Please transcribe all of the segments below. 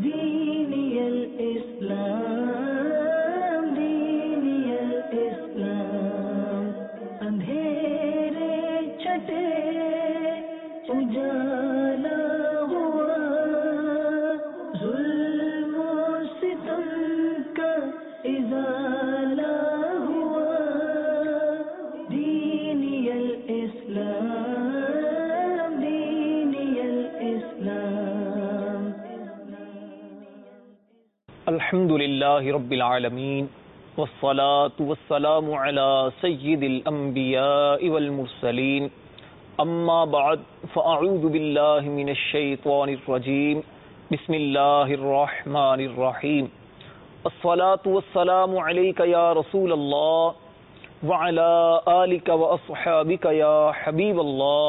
دینی الاسلام دینی الاسلام، اندھیرے چھٹے اجالا ہوا، ظلم و ستم کا ازالہ ہوا، دینی الاسلام دینی الاسلام۔ الحمد للہ رب العالمین والصلاة والسلام علی سید الانبیاء والمرسلین، اما بعد فاعوذ باللہ من الشیطان الرجیم، بسم اللہ الرحمن الرحیم۔ الصلاة والسلام علیک یا رسول اللہ وعلی آلک واصحابک یا حبیب اللہ،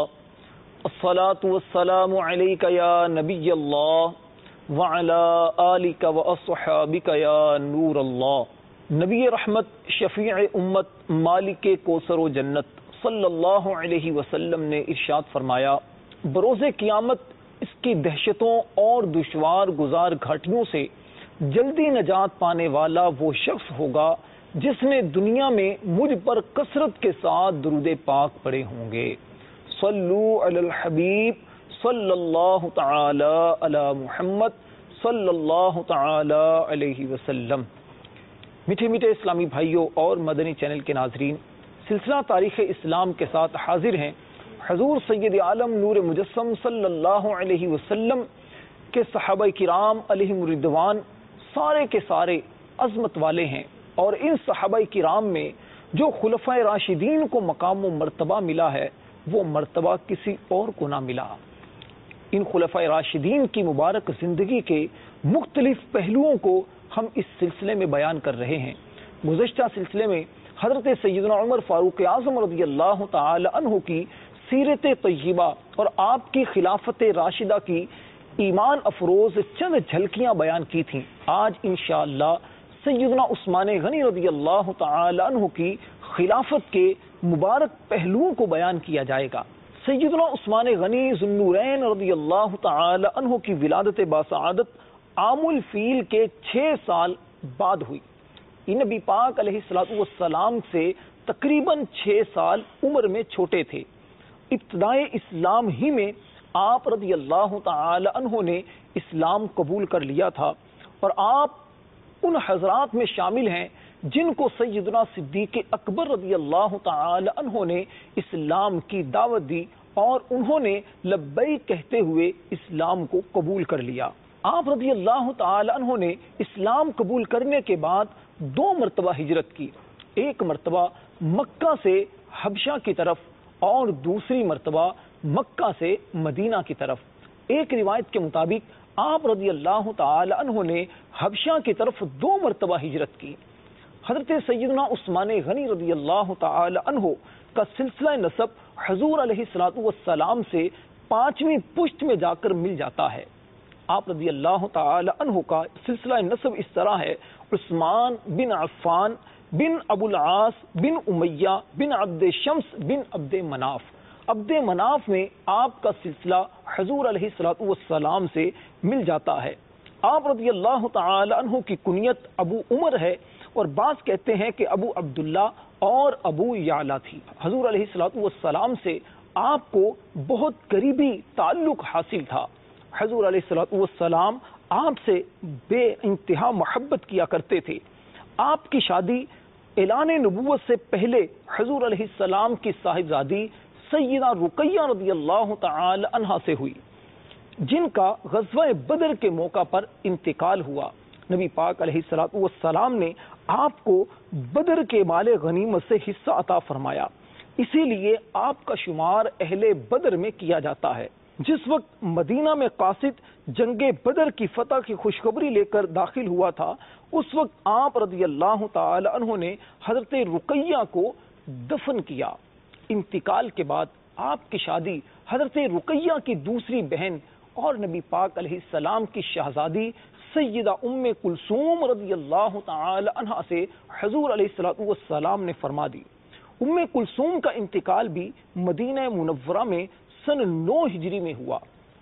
الصلاة والسلام علیک یا نبی اللہ وعلی آلک واصحابک یا نور اللہ۔ نبی رحمت، شفیع امت، مالک کوثر و جنت صلی اللہ علیہ وسلم نے ارشاد فرمایا، بروز قیامت اس کی دہشتوں اور دشوار گزار گھاٹیوں سے جلدی نجات پانے والا وہ شخص ہوگا جس نے دنیا میں مجھ پر کثرت کے ساتھ درود پاک پڑھے ہوں گے۔ صلو علی الحبیب صلی اللہ تعالی علی محمد صلی اللہ تعالی علیہ وسلم۔ میٹھے میٹھے اسلامی بھائیوں اور مدنی چینل کے ناظرین، سلسلہ تاریخ اسلام کے ساتھ حاضر ہیں۔ حضور سید عالم نور مجسم صلی اللہ علیہ وسلم کے صحابہ کرام علیہم الرضوان سارے کے سارے عظمت والے ہیں، اور ان صحابہ کرام میں جو خلفائے راشدین کو مقام و مرتبہ ملا ہے وہ مرتبہ کسی اور کو نہ ملا۔ ان خلفائے راشدین کی مبارک زندگی کے مختلف پہلوؤں کو ہم اس سلسلے میں بیان کر رہے ہیں۔ گزشتہ سلسلے میں حضرت سیدنا عمر فاروق اعظم رضی اللہ تعالی عنہ کی سیرت طیبہ اور آپ کی خلافت راشدہ کی ایمان افروز چند جھلکیاں بیان کی تھیں۔ آج انشاءاللہ سیدنا عثمان غنی رضی اللہ تعالی عنہ کی خلافت کے مبارک پہلوؤں کو بیان کیا جائے گا۔ سیدنا عثمان غنی ذو النورین رضی اللہ تعالی عنہ کی ولادت باسعادت عام الفیل کے 6 سال بعد ہوئی۔ یہ نبی پاک علیہ الصلوۃ والسلام سے تقریباً 6 سال عمر میں چھوٹے تھے۔ ابتدائے اسلام ہی میں آپ رضی اللہ تعالی عنہ نے اسلام قبول کر لیا تھا، اور آپ ان حضرات میں شامل ہیں جن کو سیدنا صدیق اکبر رضی اللہ تعالی عنہ نے اسلام کی دعوت دی اور انہوں نے لبیک کہتے ہوئے اسلام کو قبول کر لیا۔ آپ رضی اللہ تعالی عنہ نے اسلام قبول کرنے کے بعد 2 مرتبہ ہجرت کی، ایک مرتبہ مکہ سے حبشہ کی طرف اور دوسری مرتبہ مکہ سے مدینہ کی طرف۔ ایک روایت کے مطابق آپ رضی اللہ تعالی عنہ نے حبشہ کی طرف 2 مرتبہ ہجرت کی۔ حضرت سیدنا عثمان غنی رضی اللہ تعالی عنہ کا سلسلہ نسب حضور علیہ الصلوۃ والسلام سے 5ویں پشت میں جا کر مل جاتا ہے۔ آپ رضی اللہ تعالی عنہ کا سلسلہ نسب اس طرح ہے: عثمان بن عفان بن ابو العاص بن امیہ بن عبد شمس بن عبد مناف۔ عبد مناف میں آپ کا سلسلہ حضور علیہ الصلوۃ والسلام سے مل جاتا ہے۔ آپ رضی اللہ تعالی عنہ کی کنیت ابو عمر ہے، اور بعض کہتے ہیں کہ ابو عبداللہ اور ابو یعلا تھی۔ حضور علیہ الصلوۃ والسلام سے آپ کو بہت قریبی تعلق حاصل تھا۔ حضور علیہ الصلوۃ والسلام آپ سے بے انتہا محبت کیا کرتے تھے۔ آپ کی شادی اعلان نبوت سے پہلے حضور علیہ السلام کی صاحبزادی سیدہ رقیہ رضی اللہ تعالی عنہا سے ہوئی، جن کا غزوہ بدر کے موقع پر انتقال ہوا۔ نبی پاک علیہ الصلوۃ والسلام نے آپ کو بدر کے مال غنیمت سے حصہ عطا فرمایا، اسی لیے آپ کا شمار اہل بدر میں کیا جاتا ہے۔ جس وقت مدینہ میں قاصد جنگ بدر کی فتح کی خوشخبری لے کر داخل ہوا تھا، اس وقت آپ رضی اللہ تعالی عنہ نے حضرت رقیہ کو دفن کیا۔ انتقال کے بعد آپ کی شادی حضرت رقیہ کی دوسری بہن اور نبی پاک علیہ السلام کی شہزادی سیدہ ام کلثوم رضی اللہ تعالی عنہا سے حضور علیہ الصلوۃ والسلام نے فرما دی۔ ام کلثوم کا انتقال بھی مدینہ منورہ میں سن 9 ہجری میں ہوا۔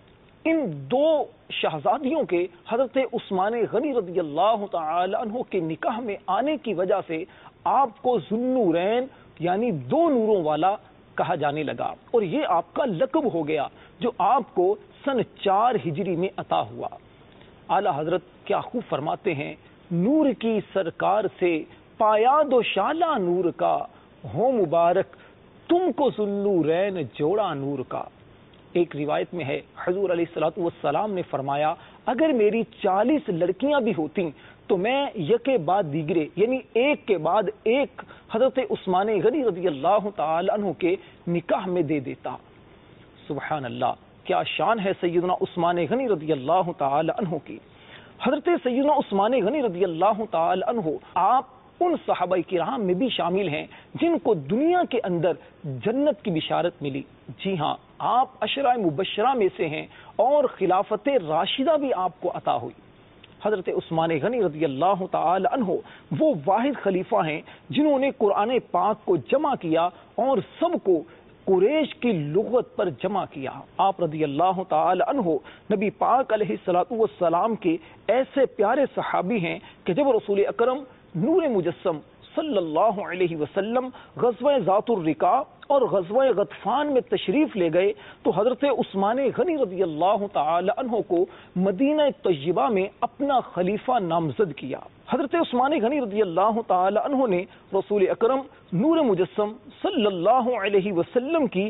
ان دو شہزادیوں کے حضرت عثمان غنی رضی اللہ تعالی عنہ کے نکاح میں آنے کی وجہ سے آپ کو ذوالنورین یعنی دو نوروں والا کہا جانے لگا، اور یہ آپ کا لقب ہو گیا جو آپ کو سن 4 ہجری میں عطا ہوا۔ اعلی حضرت کیا خوب فرماتے ہیں، نور کی سرکار سے پایا دو شالہ نور کا، ہو مبارک تم کو ذوالنورین جوڑا نور کا۔ ایک روایت میں ہے حضور علیہ الصلوۃ والسلام نے فرمایا اگر میری 40 لڑکیاں بھی ہوتیں تو میں یکے بعد دیگرے یعنی ایک کے بعد ایک حضرت عثمان غنی رضی اللہ تعالی عنہ کے نکاح میں دے دیتا۔ سبحان اللہ، کیا شان ہے سیدنا عثمان غنی رضی اللہ تعالی عنہ کی۔ حضرت سیدنا عثمان غنی رضی اللہ تعالی عنہ آپ ان صحابہ کرام میں بھی شامل ہیں جن کو دنیا کے اندر جنت کی بشارت ملی۔ جی ہاں، آپ عشرہ مبشرہ میں سے ہیں اور خلافت راشدہ بھی آپ کو عطا ہوئی۔ حضرت عثمان غنی رضی اللہ تعالی عنہ وہ واحد خلیفہ ہیں جنہوں نے قرآن پاک کو جمع کیا اور سب کو قریش کی لغت پر جمع کیا۔ آپ رضی اللہ تعالی عنہ نبی پاک علیہ الصلوۃ والسلام کے ایسے پیارے صحابی ہیں کہ جب رسول اکرم نور مجسم صلی اللہ علیہ وسلم غزوہ ذات الرقاع اور غزوہ غطفان میں تشریف لے گئے تو حضرت عثمان غنی رضی اللہ تعالی عنہ کو مدینہ طیبہ میں اپنا خلیفہ نامزد کیا۔ حضرت عثمان غنی رضی اللہ تعالی عنہ نے رسول اکرم نور مجسم صلی اللہ علیہ وسلم کی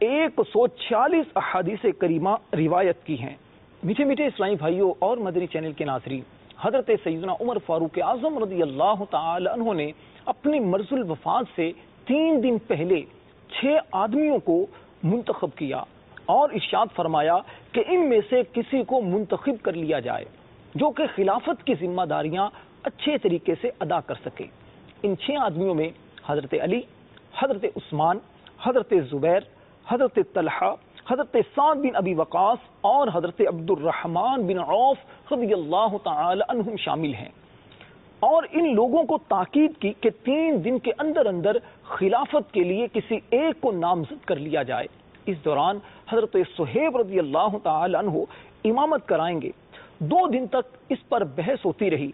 146 احادیث کریمہ روایت کی ہیں۔ میٹھے میٹھے اسلامی بھائیوں اور مدنی چینل کے ناظرین، حضرت سیدنا عمر فاروق اعظم رضی اللہ تعالی عنہ نے اپنی مرض الوفات سے 3 دن پہلے 6 آدمیوں کو منتخب کیا اور ارشاد فرمایا کہ ان میں سے کسی کو منتخب کر لیا جائے جو کہ خلافت کی ذمہ داریاں اچھے طریقے سے ادا کر سکے۔ ان 6 آدمیوں میں حضرت علی، حضرت عثمان، حضرت زبیر، حضرت طلحہ، حضرت سعد بن ابی وقاص اور حضرت عبد الرحمن بن عوف رضی اللہ تعالی عنہم شامل ہیں، اور ان لوگوں کو تاکید کی کہ 3 دن کے اندر اندر خلافت کے لیے کسی ایک کو نامزد کر لیا جائے۔ اس دوران حضرت صہیب رضی اللہ تعالی عنہ امامت کرائیں گے۔ 2 دن تک اس پر بحث ہوتی رہی۔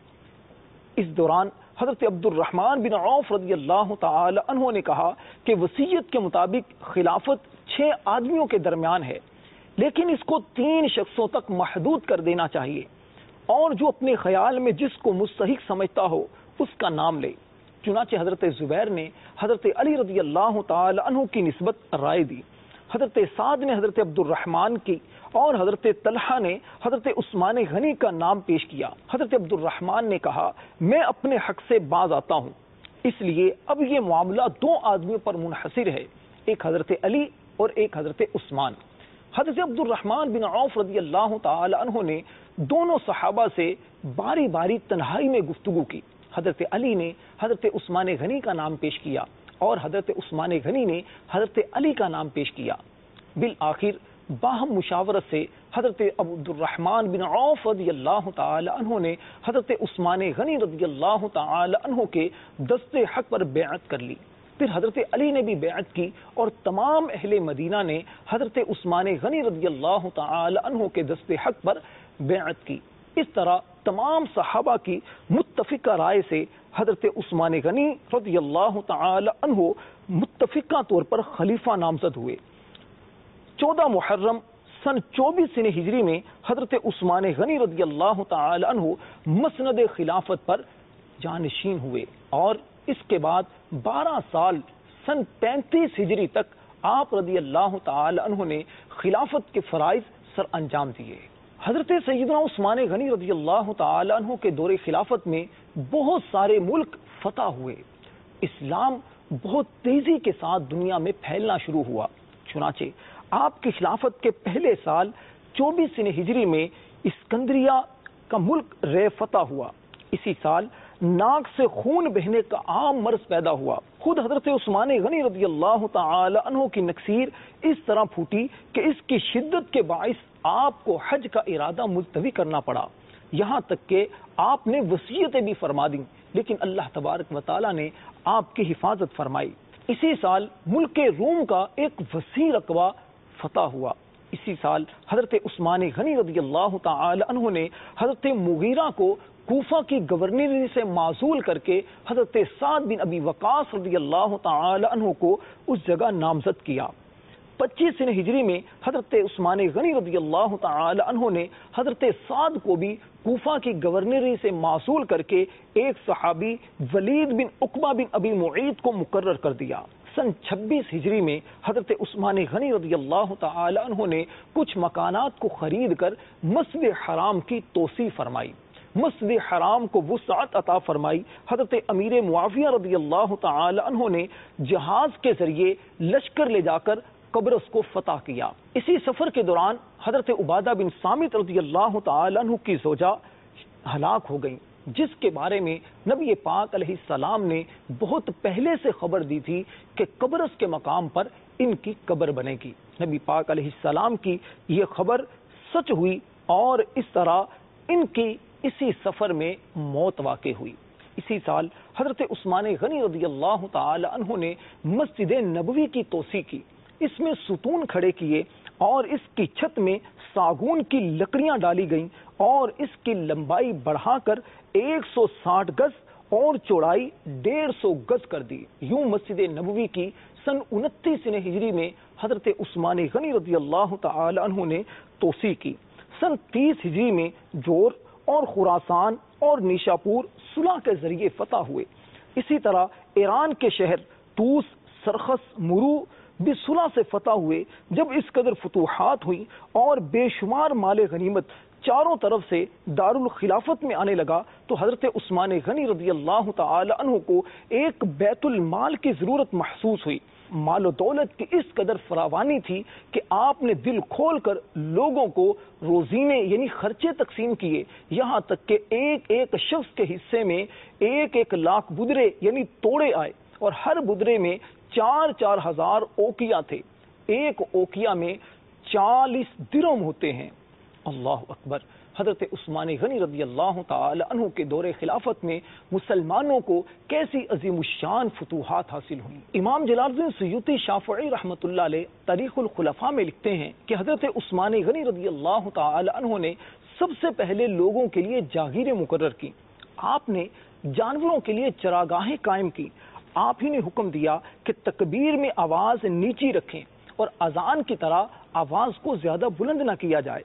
اس دوران حضرت عبد الرحمن بن عوف رضی اللہ تعالی عنہ نے کہا کہ وصیت کے مطابق خلافت 6 آدمیوں کے درمیان ہے، لیکن اس کو 3 شخصوں تک محدود کر دینا چاہیے، اور جو اپنے خیال میں جس کو مستحق سمجھتا ہو اس کا نام لے۔ چنانچہ حضرت زبیر نے حضرت علی رضی اللہ تعالی عنہ کی نسبت رائے دی، حضرت سعد نے حضرت عبد الرحمن کی، اور حضرت طلحہ نے حضرت عثمان غنی کا نام پیش کیا۔ حضرت عبد الرحمن نے کہا میں اپنے حق سے باز آتا ہوں، اس لیے اب یہ معاملہ 2 آدمیوں پر منحصر ہے، ایک حضرت علی اور ایک حضرت عثمان۔ حضرت عبد الرحمن بن عوف رضی اللہ تعالی عنہ نے دونوں صحابہ سے باری باری تنہائی میں گفتگو کی۔ حضرت علی نے حضرت عثمان غنی کا نام پیش کیا اور حضرت عثمان غنی نے حضرت علی کا نام پیش کیا۔ بالآخر باہم مشاورت سے حضرت عبد الرحمن بن عوف رضی اللہ تعالی عنہ نے حضرت عثمان غنی رضی اللہ تعالی عنہ کے دست حق پر بیعت کر لی۔ پھر حضرت علی نے بھی بیعت کی اور تمام اہل مدینہ نے حضرت عثمان غنی رضی اللہ تعالی عنہ کے دست حق پر بیعت کی۔ اس طرح تمام صحابہ کی متفقہ رائے سے حضرت عثمان غنی رضی اللہ تعالی عنہ متفقہ طور پر خلیفہ نامزد ہوئے۔ 14 محرم سن 24 ہجری میں حضرت عثمان غنی رضی اللہ تعالی عنہ مسند خلافت پر جانشین ہوئے، اور اس کے بعد 12 سال سن 35 ہجری تک آپ رضی اللہ تعالی عنہ نے خلافت کے فرائض سر انجام دیے۔ حضرت سیدنا عثمان غنی رضی اللہ تعالی عنہ کے دور خلافت میں بہت سارے ملک فتح ہوئے، اسلام بہت تیزی کے ساتھ دنیا میں پھیلنا شروع ہوا۔ چنانچہ آپ کی خلافت کے پہلے سال 24 ہجری میں اسکندریہ کا ملک رے فتح ہوا۔ اسی سال ناک سے خون بہنے کا عام مرض پیدا ہوا۔ خود حضرت عثمان غنی رضی اللہ تعالی عنہ کی نکسیر اس طرح پھوٹی کہ اس کی شدت کے باعث آپ کو حج کا ارادہ ملتوی کرنا پڑا، یہاں تک کہ آپ نے وصیتیں بھی فرما دیں، لیکن اللہ تبارک و تعالی نے آپ کی حفاظت فرمائی۔ اسی سال ملک روم کا ایک وسیع رقبہ فتح ہوا۔ اسی سال حضرت عثمان غنی رضی اللہ تعالی عنہ نے حضرت مغیرہ کو کوفہ کی گورنری سے معزول کر کے حضرت سعد بن ابی وقاص رضی اللہ تعالی عنہ کو اس جگہ نامزد کیا۔ 25 ہجری میں حضرت عثمان غنی رضی اللہ تعالی عنہ نے حضرت سعد کو بھی کوفہ کی گورنری سے معزول کر کے ایک صحابی ولید بن عقبہ بن ابی معیط کو مقرر کر دیا۔ سن 26 ہجری میں حضرت عثمان غنی رضی اللہ تعالی عنہ نے کچھ مکانات کو خرید کر مسجد حرام کی توسیع فرمائی، مسجد حرام کو وسعت عطا فرمائی۔ حضرت امیر معاویہ رضی اللہ تعالی عنہ نے جہاز کے ذریعے لشکر لے جا کر قبرص کو فتح کیا۔ اسی سفر کے دوران حضرت عبادہ بن صامت رضی اللہ تعالی عنہ کی زوجہ ہلاک ہو گئیں، جس کے بارے میں نبی پاک علیہ السلام نے بہت پہلے سے خبر دی تھی کہ قبرص کے مقام پر ان کی قبر بنے گی۔ نبی پاک علیہ السلام کی یہ خبر سچ ہوئی اور اس طرح ان کی اسی سفر میں موت واقع ہوئی۔ اسی سال حضرت عثمان غنی رضی اللہ تعالی عنہ نے مسجد نبوی کی توسیع کی، اس میں ستون کھڑے کیے اور اس کی چھت میں ساگون کی لکڑیاں ڈالی گئیں اور اس کی لمبائی بڑھا کر 160 گز اور چوڑائی 150 گز کر دی۔ یوں مسجد نبوی کی سن 29 ہجری میں حضرت عثمان غنی رضی اللہ تعالی عنہ نے توسیع کی۔ سن 30 ہجری میں جور اور خراسان اور نیشاپور صلح کے ذریعے فتح ہوئے۔ اسی طرح ایران کے شہر طوس، سرخس، مرو بھی صلح سے فتح ہوئے۔ جب اس قدر فتوحات ہوئی اور بے شمار مال غنیمت چاروں طرف سے دارالخلافت میں آنے لگا تو حضرت عثمان غنی رضی اللہ تعالی عنہ کو ایک بیت المال کی ضرورت محسوس ہوئی۔ مال و دولت کی اس قدر فراوانی تھی کہ آپ نے دل کھول کر لوگوں کو روزینے یعنی خرچے تقسیم کیے، یہاں تک کہ ایک ایک شخص کے حصے میں 1 لاکھ بدرے یعنی توڑے آئے اور ہر بدرے میں 4 ہزار اوکیا تھے۔ ایک اوکیا میں 40 درہم ہوتے ہیں۔ اللہ اکبر۔ حضرت عثمان غنی رضی اللہ تعالی عنہ کے دور خلافت میں مسلمانوں کو کیسی عظیم الشان فتوحات حاصل ہوئیں۔ امام جلال الدین سیوطی شافعی رحمۃ اللہ علیہ تاریخ الخلفاء میں لکھتے ہیں کہ حضرت عثمان غنی رضی اللہ تعالی عنہ نے سب سے پہلے لوگوں کے لیے جاگیریں مقرر کی۔ آپ نے جانوروں کے لیے چراگاہیں قائم کی۔ آپ ہی نے حکم دیا کہ تکبیر میں آواز نیچی رکھیں اور اذان کی طرح آواز کو زیادہ بلند نہ کیا جائے۔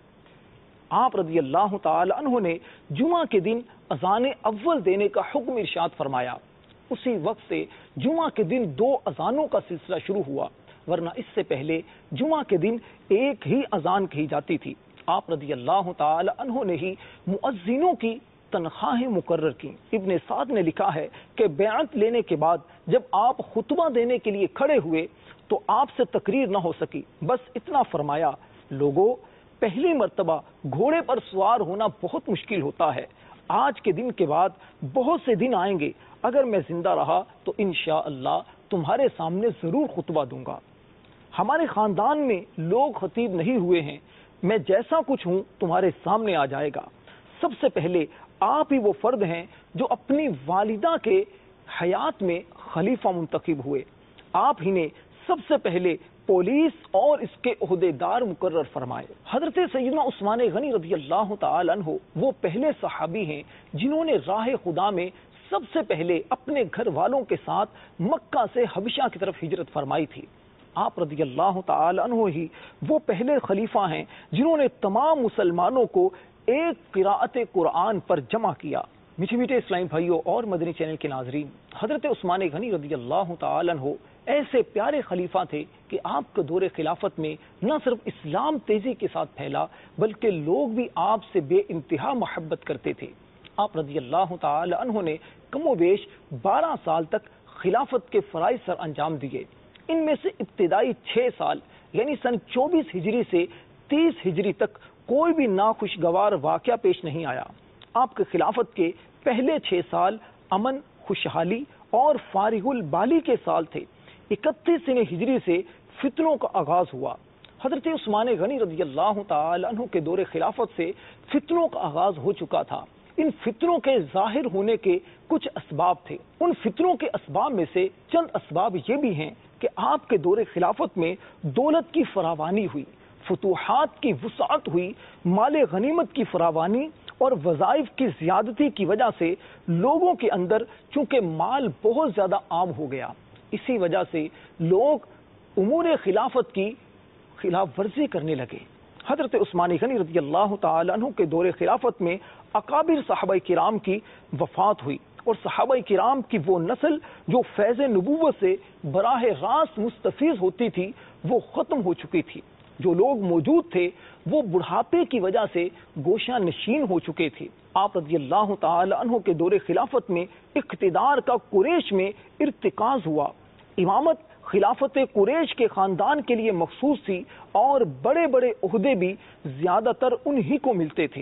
آپ رضی اللہ تعالی عنہ نے جمعہ کے دن اذان اول دینے کا حکم ارشاد فرمایا۔ اسی وقت سے جمعہ کے دن 2 اذانوں کا سلسلہ شروع ہوا، ورنہ اس سے پہلے جمعہ کے دن ایک ہی اذان کہی جاتی تھی۔ آپ رضی اللہ تعالی عنہ نے ہی مؤذنوں کی تنخواہیں مقرر کی۔ ابن سعد نے لکھا ہے کہ بیعت لینے کے بعد جب آپ خطبہ دینے کے لیے کھڑے ہوئے تو آپ سے تقریر نہ ہو سکی، بس اتنا فرمایا، لوگو پہلی مرتبہ گھوڑے پر سوار ہونا بہت مشکل ہوتا ہے، آج کے دن کے بعد بہت سے دن آئیں گے، اگر میں زندہ رہا تو انشاءاللہ تمہارے سامنے ضرور خطبہ دوں گا۔ ہمارے خاندان میں لوگ خطیب نہیں ہوئے ہیں، میں جیسا کچھ ہوں تمہارے سامنے آ جائے گا۔ سب سے پہلے آپ ہی وہ فرد ہیں جو اپنی والدہ کے حیات میں خلیفہ منتخب ہوئے۔ آپ ہی نے سب سے پہلے پولیس اور اس کے عہدیدار مقرر فرمائے۔ حضرت سیدنا عثمان غنی رضی اللہ تعالی عنہ وہ پہلے صحابی ہیں جنہوں نے راہ خدا میں سب سے پہلے اپنے گھر والوں کے ساتھ مکہ سے حبشہ کی طرف ہجرت فرمائی تھی۔ آپ رضی اللہ تعالی عنہ ہی وہ پہلے خلیفہ ہیں جنہوں نے تمام مسلمانوں کو ایک قراءت قرآن پر جمع کیا۔ میٹھے میٹھے اسلامی بھائیوں اور مدنی چینل کے ناظرین، حضرت عثمان غنی رضی اللہ تعالی عنہ ایسے پیارے خلیفہ تھے کہ آپ کے دور خلافت میں نہ صرف اسلام تیزی کے ساتھ پھیلا بلکہ لوگ بھی آپ سے بے انتہا محبت کرتے تھے۔ آپ رضی اللہ تعالی عنہ نے کم و بیش 12 سال تک خلافت کے فرائض سر انجام دیے۔ ان میں سے ابتدائی 6 سال یعنی سن 24 ہجری سے 30 ہجری تک کوئی بھی ناخوشگوار واقعہ پیش نہیں آیا۔ آپ کے خلافت کے پہلے 6 سال امن، خوشحالی اور فارغ البالی کے سال تھے۔ 31 ہجری سے فتنوں کا آغاز ہوا۔ حضرت عثمان غنی رضی اللہ تعالی عنہ کے دور خلافت سے فتنوں کا آغاز ہو چکا تھا۔ ان فتنوں کے ظاہر ہونے کے کچھ اسباب تھے۔ ان فتنوں کے اسباب میں سے چند اسباب یہ بھی ہیں کہ آپ کے دور خلافت میں دولت کی فراوانی ہوئی، فتوحات کی وسعت ہوئی، مال غنیمت کی فراوانی اور وظائف کی زیادتی کی وجہ سے لوگوں کے اندر چونکہ مال بہت زیادہ عام ہو گیا، اسی وجہ سے لوگ امور خلافت کی خلاف ورزی کرنے لگے۔ حضرت عثمان غنی رضی اللہ تعالی عنہ کے دور خلافت میں اکابر صحابہ کرام کی وفات ہوئی، اور صحابہ کرام کی وہ نسل جو فیض نبوت سے براہ راست مستفیض ہوتی تھی وہ ختم ہو چکی تھی۔ جو لوگ موجود تھے وہ بڑھاپے کی وجہ سے گوشہ نشین ہو چکے تھے۔ آپ رضی اللہ تعالی عنہ کے دور خلافت میں اقتدار کا قریش میں ارتکاز ہوا۔ امامت خلافت قریش کے خاندان کے لیے مخصوص تھی اور بڑے بڑے عہدے بھی زیادہ تر انہی کو ملتے تھے۔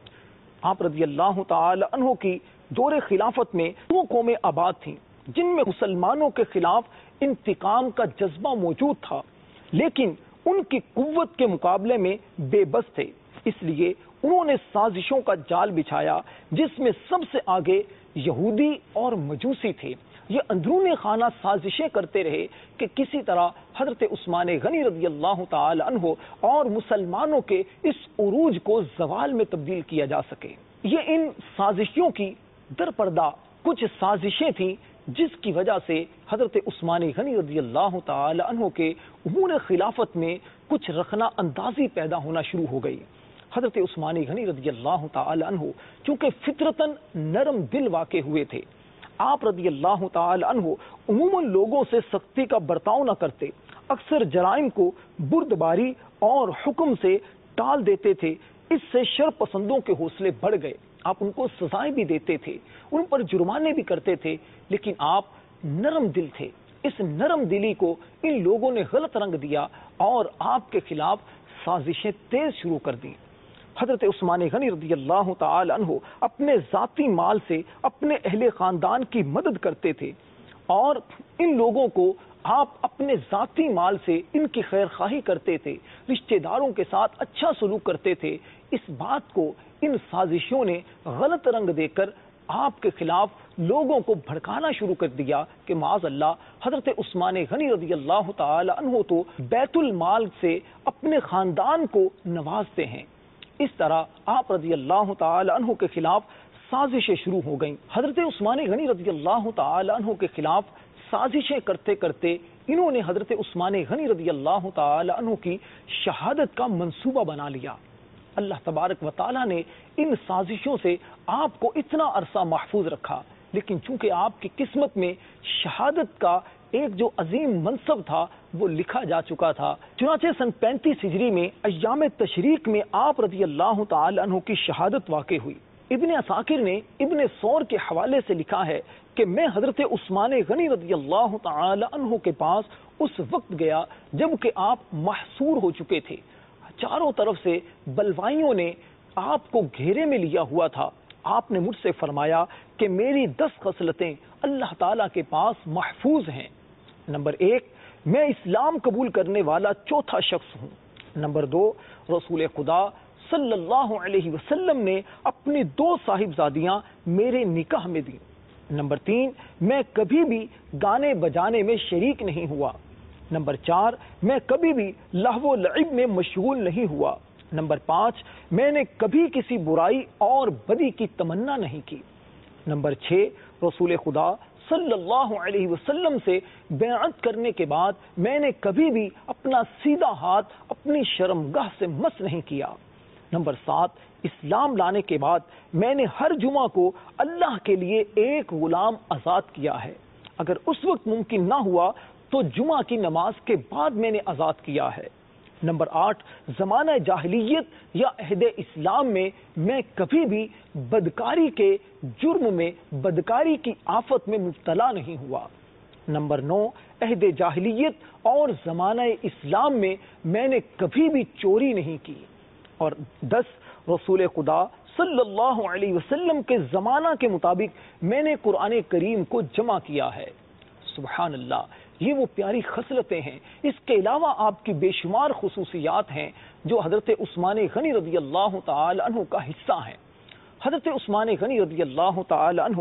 آپ رضی اللہ تعالی عنہ کی دور خلافت میں دو قومیں آباد تھیں جن میں مسلمانوں کے خلاف انتقام کا جذبہ موجود تھا، لیکن ان کی قوت کے مقابلے میں بے بس تھے، اس لیے انہوں نے سازشوں کا جال بچھایا جس میں سب سے آگے یہودی اور مجوسی تھے۔ یہ اندرون خانہ سازشیں کرتے رہے کہ کسی طرح حضرت عثمان غنی رضی اللہ تعالی عنہ اور مسلمانوں کے اس عروج کو زوال میں تبدیل کیا جا سکے۔ یہ ان سازشوں کی در پردہ کچھ سازشیں تھیں جس کی وجہ سے حضرت عثمان غنی رضی اللہ تعالی عنہ کے امور خلافت میں کچھ رخنہ اندازی پیدا ہونا شروع ہو گئی۔ حضرت عثمان غنی رضی اللہ تعالی عنہ چونکہ فطرتاً نرم دل واقع ہوئے تھے، آپ رضی اللہ تعالی عنہ عموماً لوگوں سے سختی کا برتاؤ نہ کرتے، اکثر جرائم کو بردباری اور حکم سے ٹال دیتے تھے۔ اس سے شر پسندوں کے حوصلے بڑھ گئے، آپ ان کو سزائیں بھی دیتے تھے، ان پر جرمانے بھی کرتے تھے، لیکن آپ نرم دل تھے۔ اس نرم دلی کو ان لوگوں نے غلط رنگ دیا اور آپ کے خلاف سازشیں تیز شروع کر دیں۔ حضرت عثمان غنی رضی اللہ تعالی عنہ اپنے ذاتی مال سے اپنے اہل خاندان کی مدد کرتے تھے، اور ان لوگوں کو آپ اپنے ذاتی مال سے ان کی خیر خواہی کرتے تھے، رشتہ داروں کے ساتھ اچھا سلوک کرتے تھے۔ اس بات کو ان سازشوں نے غلط رنگ دے کر آپ کے خلاف لوگوں کو بھڑکانا شروع کر دیا کہ معاذ اللہ حضرت عثمان غنی رضی اللہ تعالی عنہ تو بیت المال سے اپنے خاندان کو نوازتے ہیں۔ اس طرح آپ رضی اللہ تعالی عنہ کے خلاف سازشیں شروع ہو گئیں۔ حضرت عثمان غنی رضی اللہ تعالی عنہ کے خلاف سازشیں کرتے کرتے انہوں نے حضرت عثمان غنی رضی اللہ تعالی عنہ کی شہادت کا منصوبہ بنا لیا۔ اللہ تبارک و تعالیٰ نے ان سازشوں سے آپ کو اتنا عرصہ محفوظ رکھا، لیکن چونکہ آپ کی قسمت میں شہادت کا ایک جو عظیم منصب تھا وہ لکھا جا چکا تھا۔ چنانچہ سن 35 ہجری میں ایام تشریق میں آپ رضی اللہ تعالی عنہ کی شہادت واقع ہوئی۔ ابن عساکر نے ابن ثور کے حوالے سے لکھا ہے کہ میں حضرت عثمان غنی رضی اللہ تعالی عنہ کے پاس اس وقت گیا جب کہ آپ محصور ہو چکے تھے، چاروں طرف سے بلوائیوں نے آپ کو گھیرے میں لیا ہوا تھا۔ آپ نے مجھ سے فرمایا کہ میری 10 خصلتیں اللہ تعالیٰ کے پاس محفوظ ہیں۔ نمبر 1، میں اسلام قبول کرنے والا چوتھا شخص ہوں۔ نمبر 2، رسول خدا صلی اللہ علیہ وسلم نے اپنی 2 صاحبزادیاں میرے نکاح میں دیں۔ نمبر 3، میں کبھی بھی گانے بجانے میں شریک نہیں ہوا۔ نمبر 4، میں کبھی بھی لہو و لعب میں مشغول نہیں ہوا۔ نمبر 5، میں نے کبھی کسی برائی اور بدی کی تمنا نہیں کی۔ نمبر 6، رسول خدا صلی اللہ علیہ وسلم سے بیعت کرنے کے بعد میں نے کبھی بھی اپنا سیدھا ہاتھ اپنی شرمگاہ سے مس نہیں کیا۔ نمبر 7، اسلام لانے کے بعد میں نے ہر جمعہ کو اللہ کے لیے ایک غلام آزاد کیا ہے، اگر اس وقت ممکن نہ ہوا تو جمعہ کی نماز کے بعد میں نے آزاد کیا ہے۔ نمبر 8، زمانہ جاہلیت یا عہد اسلام میں میں کبھی بھی بدکاری کے جرم میں، بدکاری کی آفت میں مبتلا نہیں ہوا۔ نمبر 9، عہد جاہلیت اور زمانہ اسلام میں میں نے کبھی بھی چوری نہیں کی۔ اور 10، رسول خدا صلی اللہ علیہ وسلم کے زمانہ کے مطابق میں نے قرآن کریم کو جمع کیا ہے۔ سبحان اللہ، یہ وہ پیاری خصلتیں ہیں۔ اس کے علاوہ آپ کی بے شمار خصوصیات ہیں جو حضرت عثمان غنی رضی اللہ تعالی عنہ کا حصہ ہیں۔ حضرت عثمان غنی رضی اللہ تعالی عنہ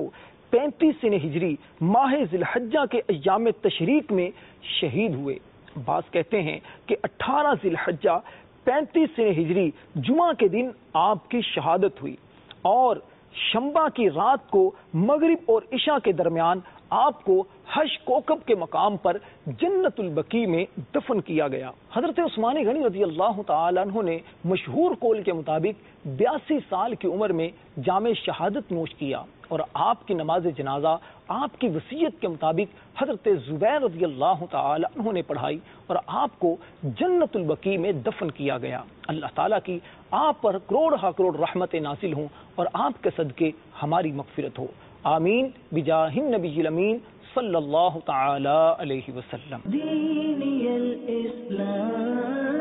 35 ہجری ماہ ذی الحجہ کے ایام تشریق میں شہید ہوئے۔ بعض کہتے ہیں کہ 18 ذی الحجہ 35 ہجری جمعہ کے دن آپ کی شہادت ہوئی اور شنبہ کی رات کو مغرب اور عشاء کے درمیان آپ کو حش کوکب کے مقام پر جنت البقیع میں دفن کیا گیا۔ حضرت عثمان غنی رضی اللہ تعالیٰ عنہ نے مشہور قول کے مطابق 82 سال کی عمر میں جام شہادت نوش کیا اور آپ کی نماز جنازہ آپ کی وصیت کے مطابق حضرت زبیر رضی اللہ تعالیٰ عنہ نے پڑھائی اور آپ کو جنت البقیع میں دفن کیا گیا۔ اللہ تعالیٰ کی آپ پر کروڑ رحمت نازل ہوں اور آپ کے صدقے ہماری مغفرت ہو، آمین بجاہ النبی الامین صلی اللہ تعالی علیہ وسلم۔ دینی الاسلام